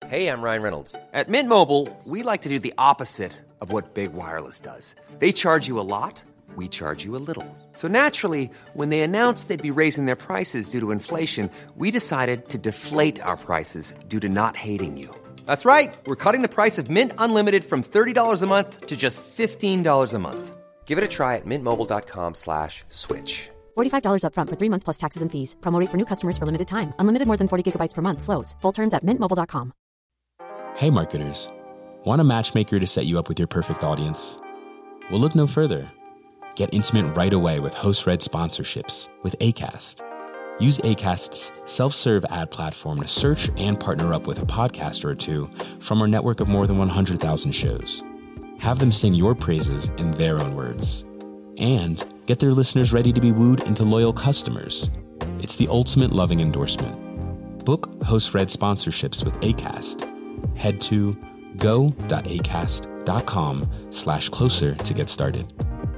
Hey, I'm Ryan Reynolds. At Mint Mobile, we like to do the opposite of what Big Wireless does. They charge you a lot, we charge you a little. So naturally, when they announced they'd be raising their prices due to inflation, we decided to deflate our prices due to not hating you. That's right. We're cutting the price of Mint Unlimited from $30 a month to just $15 a month. Give it a try at mintmobile.com/switch. $45 up front for 3 months plus taxes and fees. Promo rate for new customers for limited time. Unlimited more than 40 gigabytes per month. Slows full terms at mintmobile.com. Hey marketers, want a matchmaker to set you up with your perfect audience? Well, look no further. Get intimate right away with host-read sponsorships with Acast. Use Acast's self-serve ad platform to search and partner up with a podcaster or two from our network of more than 100,000 shows. Have them sing your praises in their own words. And get their listeners ready to be wooed into loyal customers. It's the ultimate loving endorsement. Book host-read sponsorships with Acast. Head to go.acast.com/closer to get started.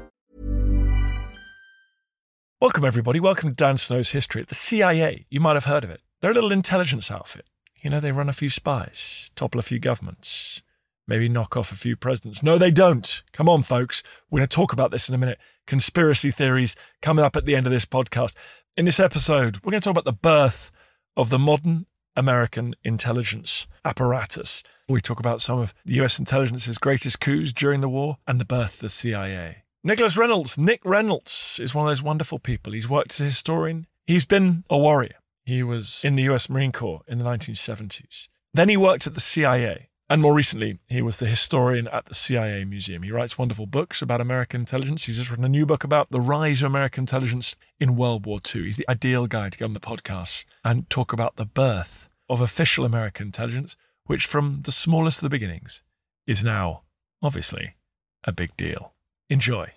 Welcome, everybody. Welcome to Dan Snow's History. The CIA, you might have heard of it. They're a little intelligence outfit. You know, they run a few spies, topple a few governments, maybe knock off a few presidents. No, they don't. Come on, folks. We're going to talk about this in a minute. Conspiracy theories coming up at the end of this podcast. In this episode, we're going to talk about the birth of the modern American intelligence apparatus. We talk about some of the US intelligence's greatest coups during the war and the birth of the CIA. Nick Reynolds, is one of those wonderful people. He's worked as a historian. He's been a warrior. He was in the US Marine Corps in the 1970s. Then he worked at the CIA. And more recently, he was the historian at the CIA Museum. He writes wonderful books about American intelligence. He's just written a new book about the rise of American intelligence in World War II. He's the ideal guy to get on the podcast and talk about the birth of official American intelligence, which from the smallest of the beginnings is now, obviously, a big deal. Enjoy.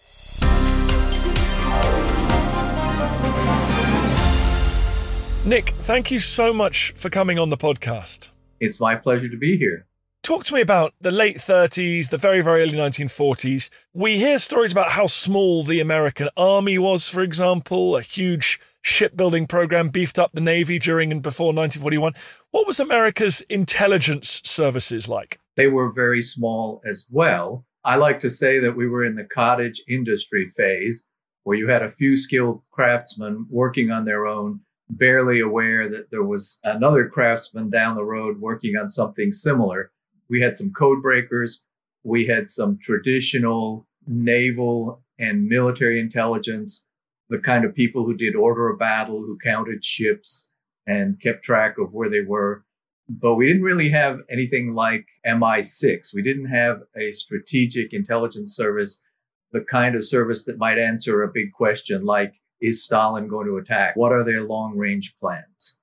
Nick, thank you so much for coming on the podcast. It's my pleasure to be here. Talk to me about the late 30s, the very, very early 1940s. We hear stories about how small the American army was, for example, a huge shipbuilding program beefed up the Navy during and before 1941. What was America's intelligence services like? They were very small as well. I like to say that we were in the cottage industry phase, where you had a few skilled craftsmen working on their own, barely aware that there was another craftsman down the road working on something similar. We had some code breakers. We had some traditional naval and military intelligence, the kind of people who did order of battle, who counted ships and kept track of where they were. But we didn't really have anything like MI6. We didn't have a strategic intelligence service, the kind of service that might answer a big question like, is Stalin going to attack? What are their long-range plans?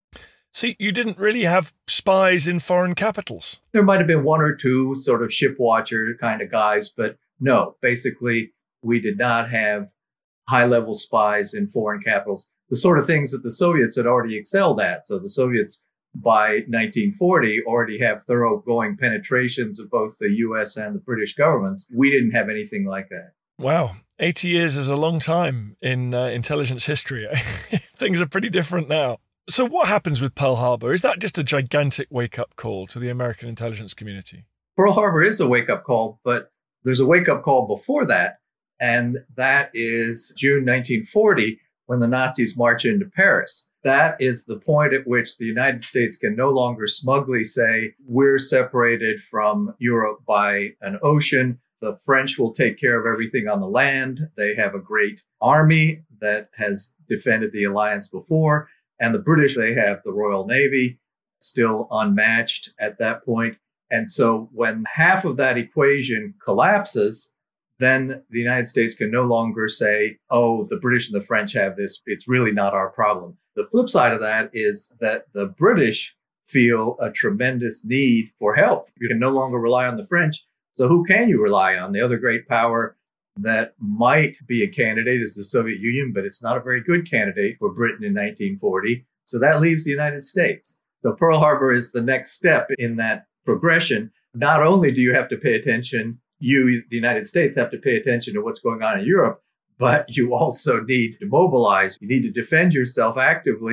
See, you didn't really have spies in foreign capitals. There might have been one or two sort of ship watcher kind of guys, but no, basically, we did not have high-level spies in foreign capitals, the sort of things that the Soviets had already excelled at. So the Soviets, by 1940, already have thoroughgoing penetrations of both the US and the British governments. We didn't have anything like that. Wow. 80 years is a long time in intelligence history. Things are pretty different now. So what happens with Pearl Harbor? Is that just a gigantic wake-up call to the American intelligence community? Pearl Harbor is a wake-up call, but there's a wake-up call before that, and that is June 1940, when the Nazis march into Paris. That is the point at which the United States can no longer smugly say, we're separated from Europe by an ocean. The French will take care of everything on the land. They have a great army that has defended the alliance before. And the British, they have the Royal Navy, still unmatched at that point. And so when half of that equation collapses, then the United States can no longer say, oh, the British and the French have this. It's really not our problem. The flip side of that is that the British feel a tremendous need for help. You can no longer rely on the French. So who can you rely on? The other great power that might be a candidate is the Soviet Union, but it's not a very good candidate for Britain in 1940. So that leaves the United States. So Pearl Harbor is the next step in that progression. Not only do you have to pay attention, the United States, have to pay attention to what's going on in Europe, but you also need to mobilize. You need to defend yourself actively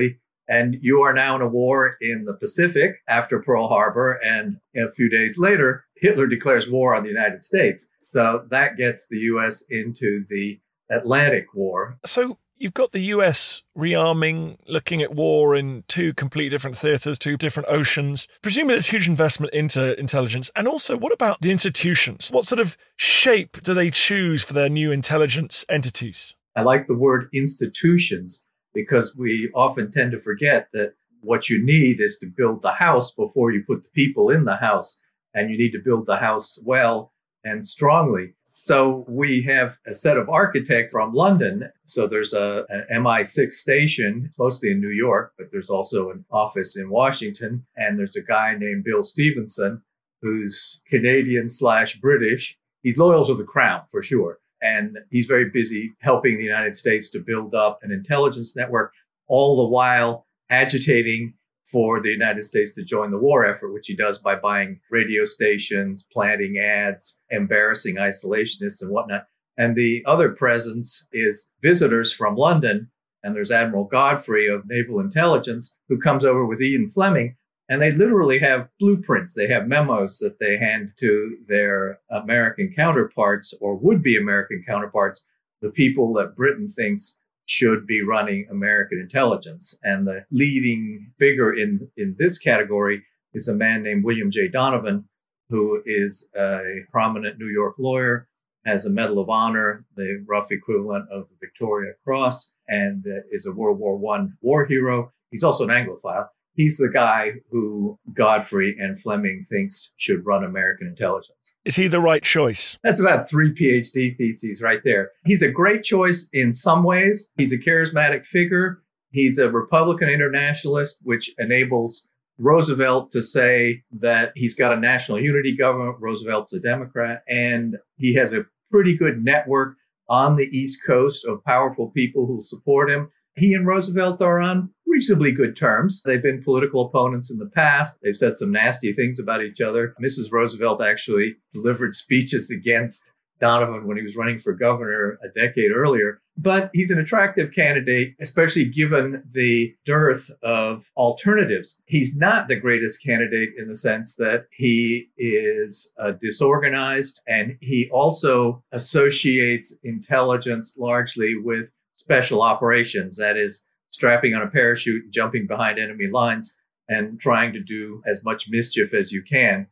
And you are now in a war in the Pacific after Pearl Harbor. And a few days later, Hitler declares war on the United States. So that gets the U.S. into the Atlantic War. So you've got the US rearming, looking at war in two completely different theatres, two different oceans. Presumably there's huge investment into intelligence. And also, what about the institutions? What sort of shape do they choose for their new intelligence entities? I like the word institutions because we often tend to forget that what you need is to build the house before you put the people in the house. And you need to build the house well and strongly. So we have a set of architects from London. So there's an MI6 station, mostly in New York, but there's also an office in Washington. And there's a guy named Bill Stevenson, who's Canadian/British. He's loyal to the crown, for sure. And he's very busy helping the United States to build up an intelligence network, all the while agitating for the United States to join the war effort, which he does by buying radio stations, planting ads, embarrassing isolationists and whatnot. And the other presence is visitors from London. And there's Admiral Godfrey of Naval Intelligence, who comes over with Ian Fleming. And they literally have blueprints. They have memos that they hand to their American counterparts or would-be American counterparts, the people that Britain thinks should be running American intelligence. And the leading figure in this category is a man named William J. Donovan, who is a prominent New York lawyer, has a Medal of Honor, the rough equivalent of the Victoria Cross, and is a World War I war hero. He's also an Anglophile. He's the guy who Godfrey and Fleming thinks should run American intelligence. Is he the right choice? That's about 3 PhD theses right there. He's a great choice in some ways. He's a charismatic figure. He's a Republican internationalist, which enables Roosevelt to say that he's got a national unity government. Roosevelt's a Democrat, and he has a pretty good network on the East Coast of powerful people who support him. He and Roosevelt are on reasonably good terms. They've been political opponents in the past. They've said some nasty things about each other. Mrs. Roosevelt actually delivered speeches against Donovan when he was running for governor a decade earlier. But he's an attractive candidate, especially given the dearth of alternatives. He's not the greatest candidate in the sense that he is disorganized, and he also associates intelligence largely with special operations. That is, strapping on a parachute, jumping behind enemy lines, and trying to do as much mischief as you can.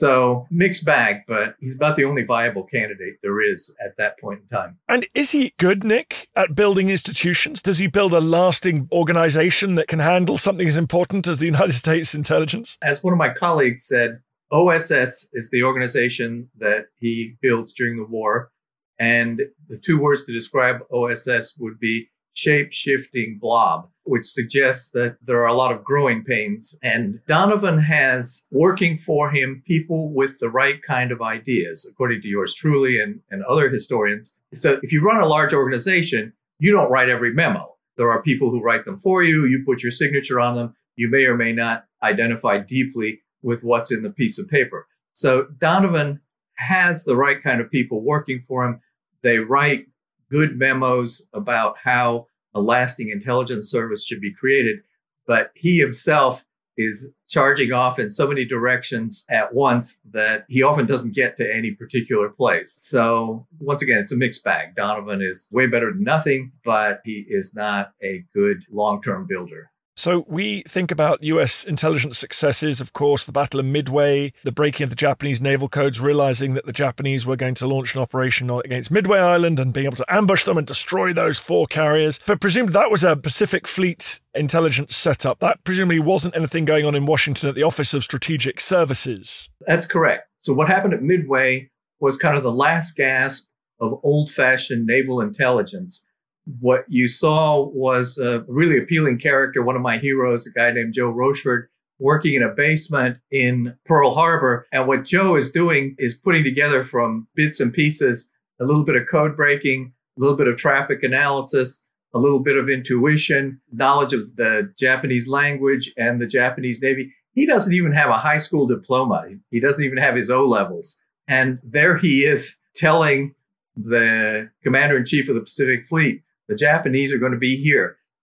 So mixed bag, but he's about the only viable candidate there is at that point in time. And is he good, Nick, at building institutions? Does he build a lasting organization that can handle something as important as the United States intelligence? As one of my colleagues said, OSS is the organization that he builds during the war. And the two words to describe OSS would be shape-shifting blob, which suggests that there are a lot of growing pains. And Donovan has working for him people with the right kind of ideas, according to yours truly and other historians. So if you run a large organization, you don't write every memo. There are people who write them for you. You put your signature on them. You may or may not identify deeply with what's in the piece of paper. So Donovan has the right kind of people working for him. They write good memos about how a lasting intelligence service should be created, but he himself is charging off in so many directions at once that he often doesn't get to any particular place. So once again, it's a mixed bag. Donovan is way better than nothing, but he is not a good long-term builder. So we think about US intelligence successes, of course, the Battle of Midway, the breaking of the Japanese naval codes, realizing that the Japanese were going to launch an operation against Midway Island and being able to ambush them and destroy those 4 carriers. But presumably that was a Pacific Fleet intelligence setup. That presumably wasn't anything going on in Washington at the Office of Strategic Services. That's correct. So what happened at Midway was kind of the last gasp of old-fashioned naval intelligence. What you saw was a really appealing character, one of my heroes, a guy named Joe Rochford, working in a basement in Pearl Harbor. And what Joe is doing is putting together from bits and pieces a little bit of code breaking, a little bit of traffic analysis, a little bit of intuition, knowledge of the Japanese language and the Japanese Navy. He doesn't even have a high school diploma. He doesn't even have his O-levels. And there he is telling the commander-in-chief of the Pacific Fleet, the Japanese are going to be here.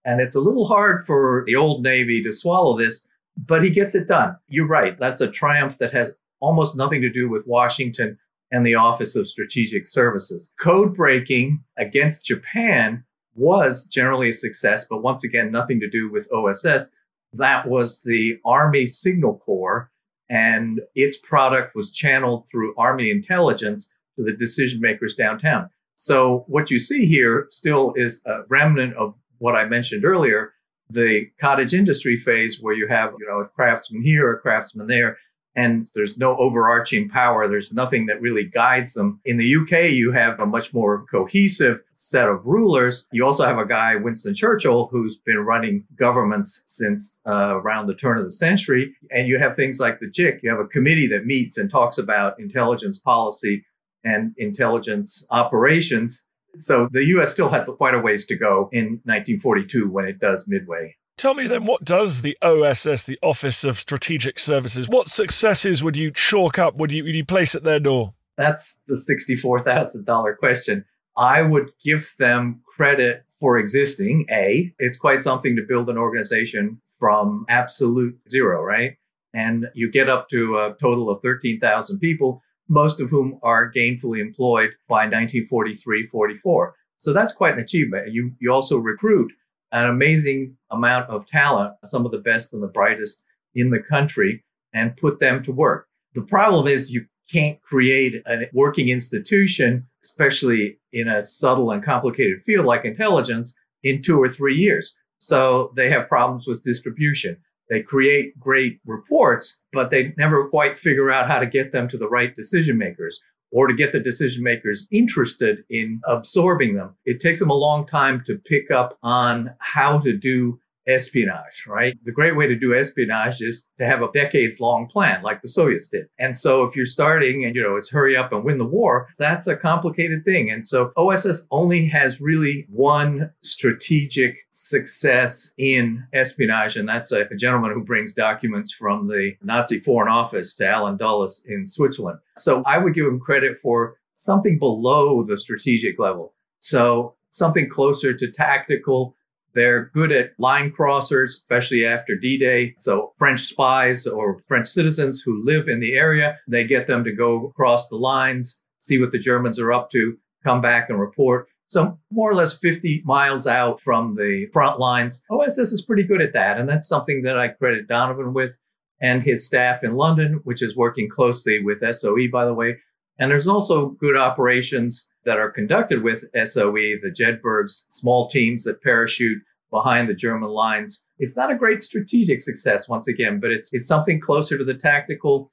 And it's a little hard for the old Navy to swallow this, but he gets it done. You're right. That's a triumph that has almost nothing to do with Washington and the Office of Strategic Services. Code breaking against Japan was generally a success, but once again, nothing to do with OSS. That was the Army Signal Corps, and its product was channeled through Army intelligence to the decision makers downtown. So what you see here still is a remnant of what I mentioned earlier, the cottage industry phase where you have, a craftsman here, a craftsman there, and there's no overarching power. There's nothing that really guides them. In the UK, you have a much more cohesive set of rulers. You also have a guy, Winston Churchill, who's been running governments since around the turn of the century. And you have things like the JIC. You have a committee that meets and talks about intelligence policy and intelligence operations. So the U.S. still has quite a ways to go in 1942 when it does Midway. Tell me then, what does the OSS, the Office of Strategic Services, what successes would you chalk up, would you place at their door? That's the $64,000 question. I would give them credit for existing. It's quite something to build an organization from absolute zero, right? And you get up to a total of 13,000 people, most of whom are gainfully employed by 1943-44. So that's quite an achievement. And you also recruit an amazing amount of talent, some of the best and the brightest in the country, and put them to work. The problem is you can't create a working institution, especially in a subtle and complicated field like intelligence, in 2 or 3 years. So they have problems with distribution. They create great reports, but they never quite figure out how to get them to the right decision makers, or to get the decision makers interested in absorbing them. It takes them a long time to pick up on how to do espionage, right? The great way to do espionage is to have a decades-long plan like the Soviets did. And so if you're starting and, it's hurry up and win the war, that's a complicated thing. And so OSS only has really one strategic success in espionage, and that's a gentleman who brings documents from the Nazi Foreign Office to Allen Dulles in Switzerland. So I would give him credit for something below the strategic level. So something closer to tactical. They're good at line crossers, especially after D-Day. So French spies or French citizens who live in the area, they get them to go across the lines, see what the Germans are up to, come back and report. So more or less 50 miles out from the front lines. OSS is pretty good at that. And that's something that I credit Donovan with and his staff in London, which is working closely with SOE, by the way. And there's also good operations that are conducted with SOE, the Jedburghs, small teams that parachute behind the German lines. It's not a great strategic success, once again, but it's something closer to the tactical.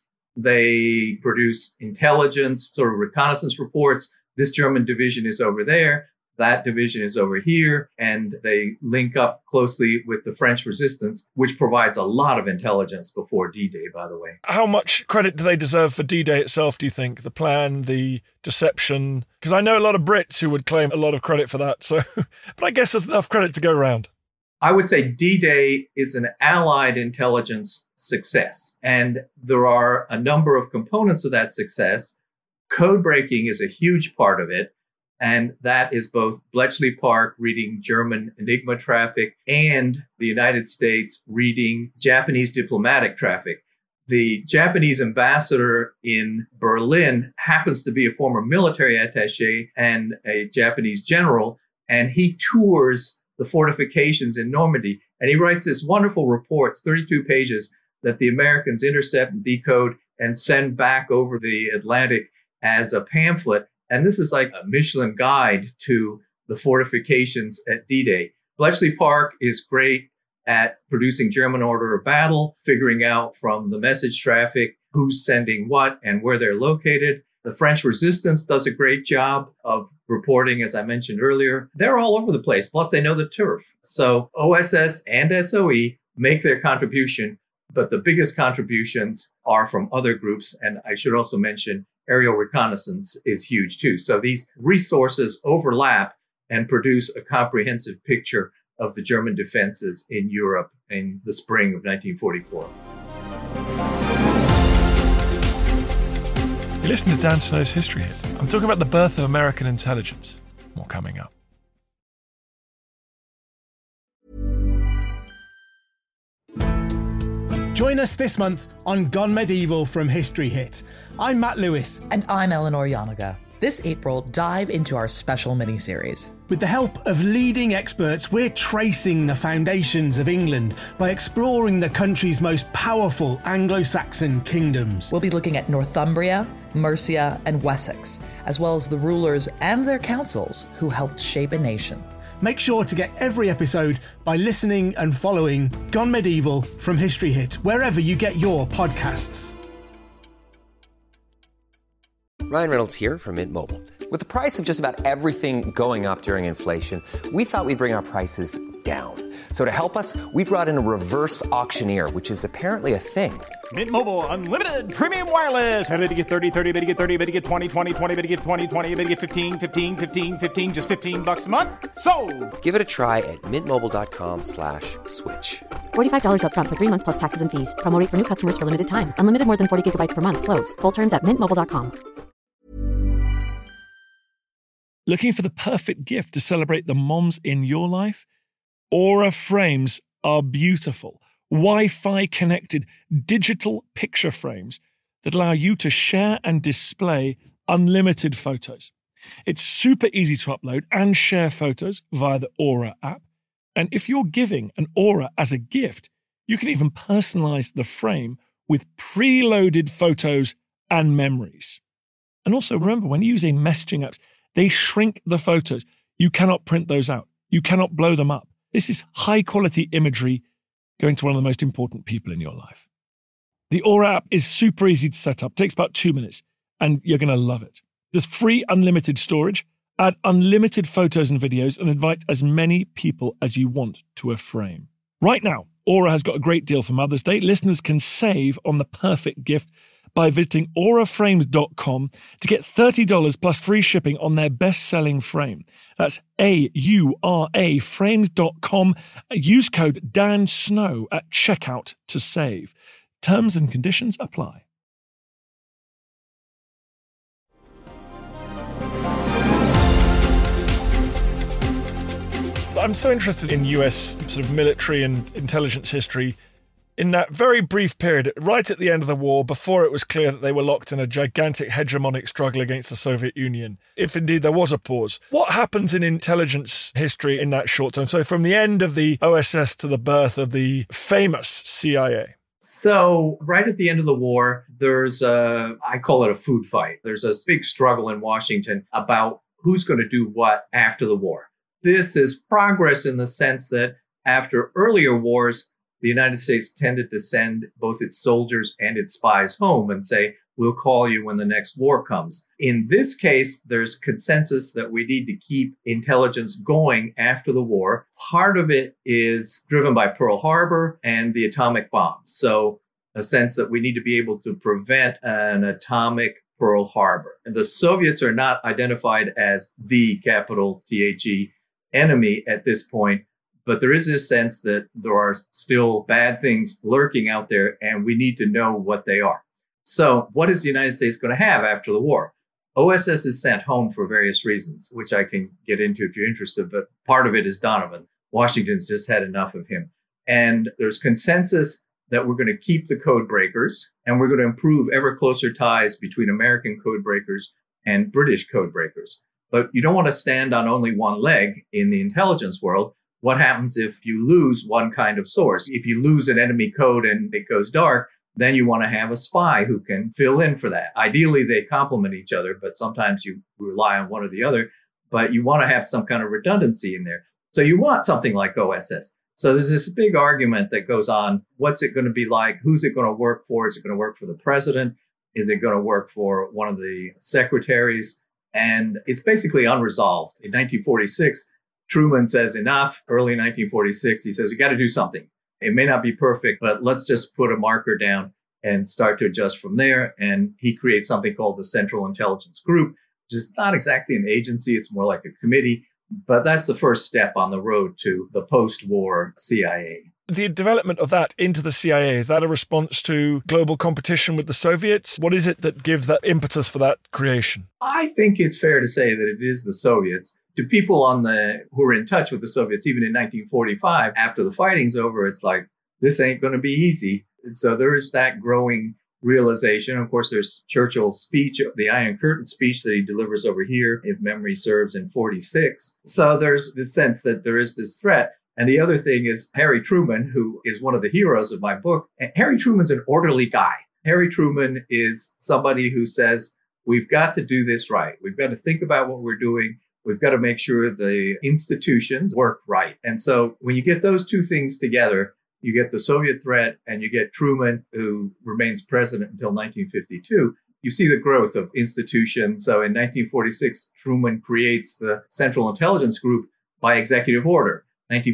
They produce intelligence, sort of reconnaissance reports. This German division is over there. That division is over here. And they link up closely with the French resistance, which provides a lot of intelligence before D-Day, by the way. How much credit do they deserve for D-Day itself, do you think? The plan, the deception? Because I know a lot of Brits who would claim a lot of credit for that. So, but I guess there's enough credit to go around. I would say D-Day is an Allied intelligence success. And there are a number of components of that success. Code breaking is a huge part of it. And that is both Bletchley Park reading German Enigma traffic and the United States reading Japanese diplomatic traffic. The Japanese ambassador in Berlin happens to be a former military attaché and a Japanese general, and he tours the fortifications in Normandy. And he writes this wonderful report, 32 pages, that the Americans intercept and decode and send back over the Atlantic as a pamphlet. And this is like a Michelin guide to the fortifications at D-Day. Bletchley Park is great at producing German order of battle, figuring out from the message traffic who's sending what and where they're located. The French resistance does a great job of reporting, as I mentioned earlier. They're all over the place. Plus, they know the turf. So OSS and SOE make their contribution, but the biggest contributions are from other groups. And I should also mention aerial reconnaissance is huge too. So these resources overlap and produce a comprehensive picture of the German defenses in Europe in the spring of 1944. You listen to Dan Snow's History Hit. I'm talking about the birth of American intelligence. More coming up. Join us this month on Gone Medieval from History Hit. I'm Matt Lewis. And I'm Eleanor Yanaga. This April, dive into our special miniseries. With the help of leading experts, we're tracing the foundations of England by exploring the country's most powerful Anglo-Saxon kingdoms. We'll be looking at Northumbria, Mercia, and Wessex, as well as the rulers and their councils who helped shape a nation. Make sure to get every episode by listening and following Gone Medieval from History Hit, wherever you get your podcasts. Ryan Reynolds here from Mint Mobile. With the price of just about everything going up during inflation, we thought we'd bring our prices down. So to help us, we brought in a reverse auctioneer, which is apparently a thing. Mint Mobile Unlimited Premium Wireless. How to get 30, 30, bit to get 30, bit to get 20, 20, 20, bit to get 20, 20, bit to get 15, 15, 15, 15, just $15 a month? Sold! Give it a try at mintmobile.com/switch. $45 up front for 3 months plus taxes and fees. Promo rate for new customers for limited time. Unlimited more than 40 gigabytes per month. Slows full terms at mintmobile.com. Looking for the perfect gift to celebrate the moms in your life? Aura frames are beautiful, Wi-Fi connected digital picture frames that allow you to share and display unlimited photos. It's super easy to upload and share photos via the Aura app. And if you're giving an Aura as a gift, you can even personalize the frame with preloaded photos and memories. And also remember, when using messaging apps, they shrink the photos. You cannot print those out. You cannot blow them up. This is high quality imagery going to one of the most important people in your life. The Aura app is super easy to set up. It takes about 2 minutes and you're going to love it. There's free unlimited storage, add unlimited photos and videos, and invite as many people as you want to a frame. Right now, Aura has got a great deal for Mother's Day. Listeners can save on the perfect gift by visiting auraframes.com to get $30 plus free shipping on their best-selling frame. That's AURA frames.com. Use code DANSNOW at checkout to save. Terms and conditions apply. I'm so interested in US sort of military and intelligence history. In that very brief period, right at the end of the war, before it was clear that they were locked in a gigantic hegemonic struggle against the Soviet Union, if indeed there was a pause, what happens in intelligence history in that short time? So from the end of the OSS to the birth of the famous CIA. So right at the end of the war, there's I call it a food fight. There's a big struggle in Washington about who's going to do what after the war. This is progress in the sense that after earlier wars, the United States tended to send both its soldiers and its spies home and say, we'll call you when the next war comes. In this case, there's consensus that we need to keep intelligence going after the war. Part of it is driven by Pearl Harbor and the atomic bomb. So a sense that we need to be able to prevent an atomic Pearl Harbor. And the Soviets are not identified as the capital THE enemy at this point. But there is this sense that there are still bad things lurking out there, and we need to know what they are. So what is the United States going to have after the war? OSS is sent home for various reasons, which I can get into if you're interested, but part of it is Donovan. Washington's just had enough of him. And there's consensus that we're going to keep the code breakers, and we're going to improve ever closer ties between American code breakers and British code breakers. But you don't want to stand on only one leg in the intelligence world. What happens if you lose one kind of source? If you lose an enemy code and it goes dark, then you want to have a spy who can fill in for that. Ideally, they complement each other, but sometimes you rely on one or the other. But you want to have some kind of redundancy in there. So you want something like OSS. So there's this big argument that goes on. What's it going to be like? Who's it going to work for? Is it going to work for the president? Is it going to work for one of the secretaries? And it's basically unresolved. In 1946, Truman says enough. Early 1946, he says, we got to do something. It may not be perfect, but let's just put a marker down and start to adjust from there. And he creates something called the Central Intelligence Group, which is not exactly an agency. It's more like a committee. But that's the first step on the road to the post-war CIA. The development of that into the CIA, is that a response to global competition with the Soviets? What is it that gives that impetus for that creation? I think it's fair to say that it is the Soviets. To people who are in touch with the Soviets, even in 1945, after the fighting's over, it's like, this ain't going to be easy. And so there is that growing realization. Of course, there's Churchill's speech, the Iron Curtain speech that he delivers over here, if memory serves, in 46. So there's the sense that there is this threat. And the other thing is Harry Truman, who is one of the heroes of my book. And Harry Truman's an orderly guy. Harry Truman is somebody who says, we've got to do this right. We've got to think about what we're doing. We've got to make sure the institutions work right. And so when you get those two things together, you get the Soviet threat and you get Truman, who remains president until 1952. You see the growth of institutions. So in 1946, Truman creates the Central Intelligence Group by executive order.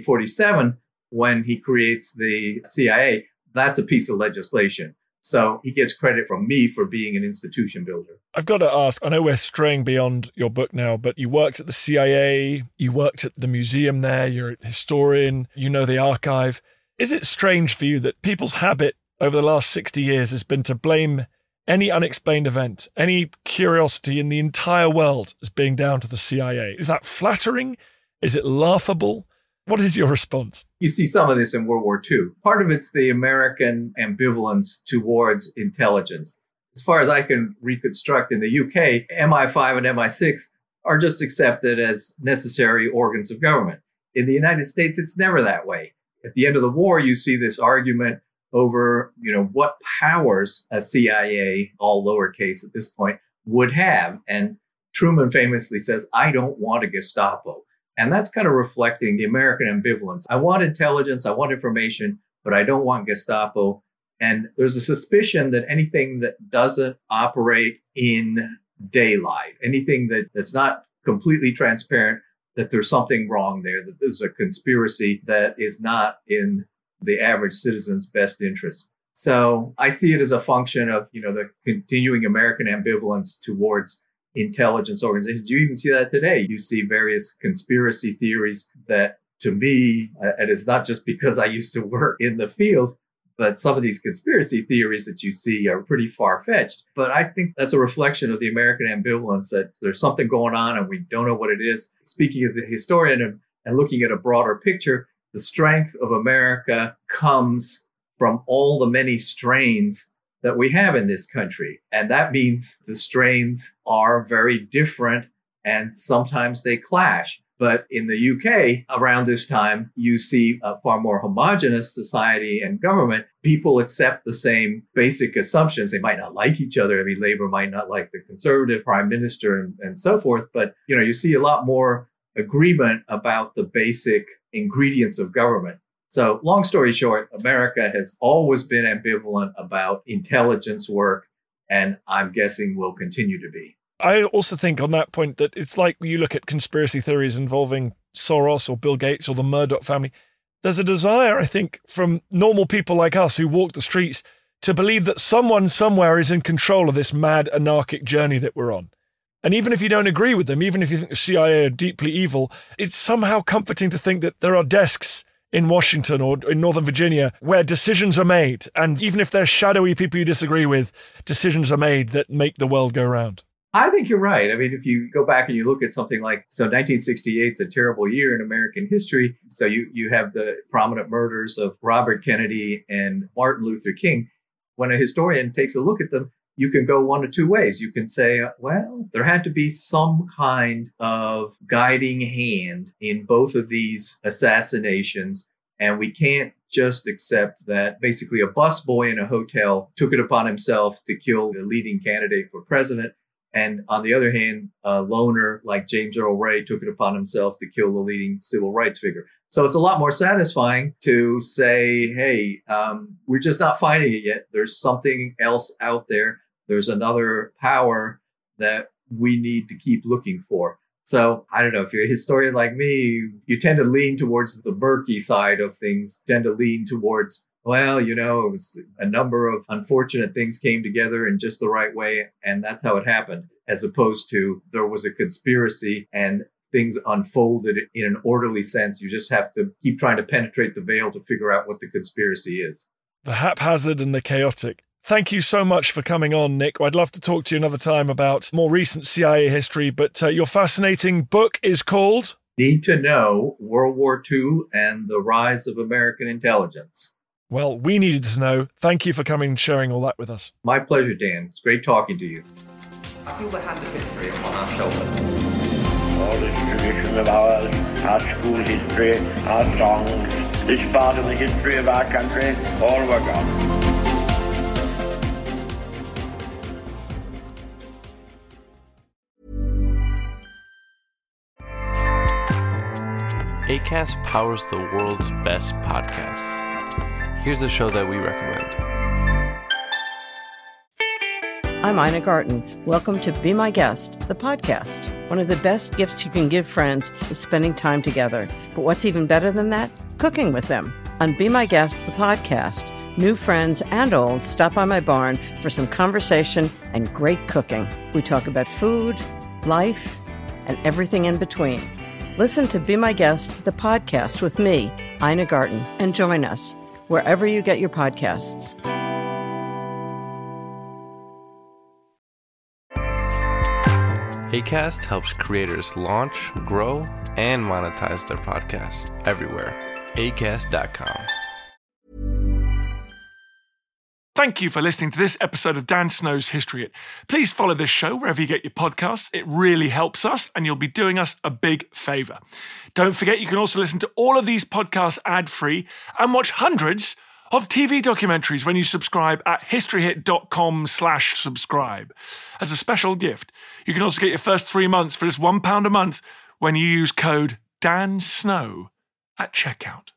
1947, when he creates the CIA, that's a piece of legislation. So he gets credit from me for being an institution builder. I've got to ask, I know we're straying beyond your book now, but you worked at the CIA, you worked at the museum there, you're a historian, you know the archive. Is it strange for you that people's habit over the last 60 years has been to blame any unexplained event, any curiosity in the entire world as being down to the CIA? Is that flattering? Is it laughable? What is your response? You see some of this in World War II. Part of it's the American ambivalence towards intelligence. As far as I can reconstruct, in the UK, MI5 and MI6 are just accepted as necessary organs of government. In the United States, it's never that way. At the end of the war, you see this argument over, what powers a CIA, all lowercase at this point, would have. And Truman famously says, I don't want a Gestapo. And that's kind of reflecting the American ambivalence. I want intelligence, I want information, but I don't want Gestapo. And there's a suspicion that anything that doesn't operate in daylight, anything that's not completely transparent, that there's something wrong there, that there's a conspiracy that is not in the average citizen's best interest. So I see it as a function of, the continuing American ambivalence towards intelligence organizations. You even see that today. You see various conspiracy theories that, to me, and it's not just because I used to work in the field, but some of these conspiracy theories that you see are pretty far-fetched. But I think that's a reflection of the American ambivalence, that there's something going on and we don't know what it is. Speaking as a historian and looking at a broader picture, the strength of America comes from all the many strains that we have in this country. And that means the strains are very different and sometimes they clash. But in the UK, around this time, you see a far more homogenous society and government. People accept the same basic assumptions. They might not like each other. I mean, Labour might not like the Conservative Prime Minister and so forth. But, you see a lot more agreement about the basic ingredients of government. So long story short, America has always been ambivalent about intelligence work, and I'm guessing will continue to be. I also think on that point that it's like when you look at conspiracy theories involving Soros or Bill Gates or the Murdoch family, there's a desire, I think, from normal people like us who walk the streets to believe that someone somewhere is in control of this mad anarchic journey that we're on. And even if you don't agree with them, even if you think the CIA are deeply evil, it's somehow comforting to think that there are desks in Washington or in Northern Virginia where decisions are made. And even if they're shadowy people you disagree with, decisions are made that make the world go round. I think you're right. I mean, if you go back and you look at something like, 1968 is a terrible year in American history. So you have the prominent murders of Robert Kennedy and Martin Luther King. When a historian takes a look at them, you can go one of two ways. You can say, well, there had to be some kind of guiding hand in both of these assassinations, and we can't just accept that basically a busboy in a hotel took it upon himself to kill the leading candidate for president. And on the other hand, a loner like James Earl Ray took it upon himself to kill the leading civil rights figure. So it's a lot more satisfying to say, hey, we're just not finding it yet. There's something else out there. There's another power that we need to keep looking for. So I don't know, if you're a historian like me, you tend to lean towards the murky side of things, tend to lean towards, well, it was a number of unfortunate things came together in just the right way, and that's how it happened, as opposed to there was a conspiracy and things unfolded in an orderly sense. You just have to keep trying to penetrate the veil to figure out what the conspiracy is. The haphazard and the chaotic. Thank you so much for coming on, Nick. I'd love to talk to you another time about more recent CIA history, but your fascinating book is called Need to Know: World War II and the Rise of American Intelligence. Well, we needed to know. Thank you for coming and sharing all that with us. My pleasure, Dan. It's great talking to you. I feel the hand of history upon our shoulders. All this tradition of ours, our school history, our songs, this part of the history of our country, all were gone. Acast powers the world's best podcasts. Here's a show that we recommend. I'm Ina Garten. Welcome to Be My Guest, the podcast. One of the best gifts you can give friends is spending time together. But what's even better than that? Cooking with them. On Be My Guest, the podcast, new friends and old stop by my barn for some conversation and great cooking. We talk about food, life, and everything in between. Listen to Be My Guest, the podcast with me, Ina Garten, and join us wherever you get your podcasts. Acast helps creators launch, grow, and monetize their podcasts everywhere. Acast.com. Thank you for listening to this episode of Dan Snow's History Hit. Please follow this show wherever you get your podcasts. It really helps us, and you'll be doing us a big favour. Don't forget, you can also listen to all of these podcasts ad-free and watch hundreds of TV documentaries when you subscribe at historyhit.com/subscribe. As a special gift, you can also get your first 3 months for just £1 a month when you use code DANSNOW at checkout.